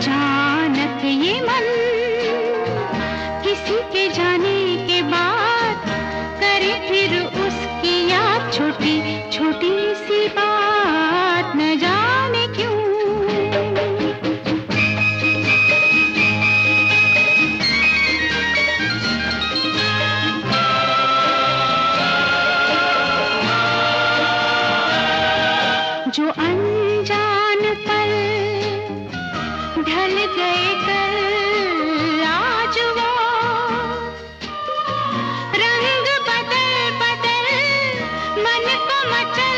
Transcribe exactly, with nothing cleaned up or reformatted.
अचानक ये मन किसी के जाने के बाद करे फिर उसकी याद, छोटी छोटी सी बात न जाने क्यों। जो अनजान पल ढल गए कल, आज वो रंग बदल बदल मन को मचा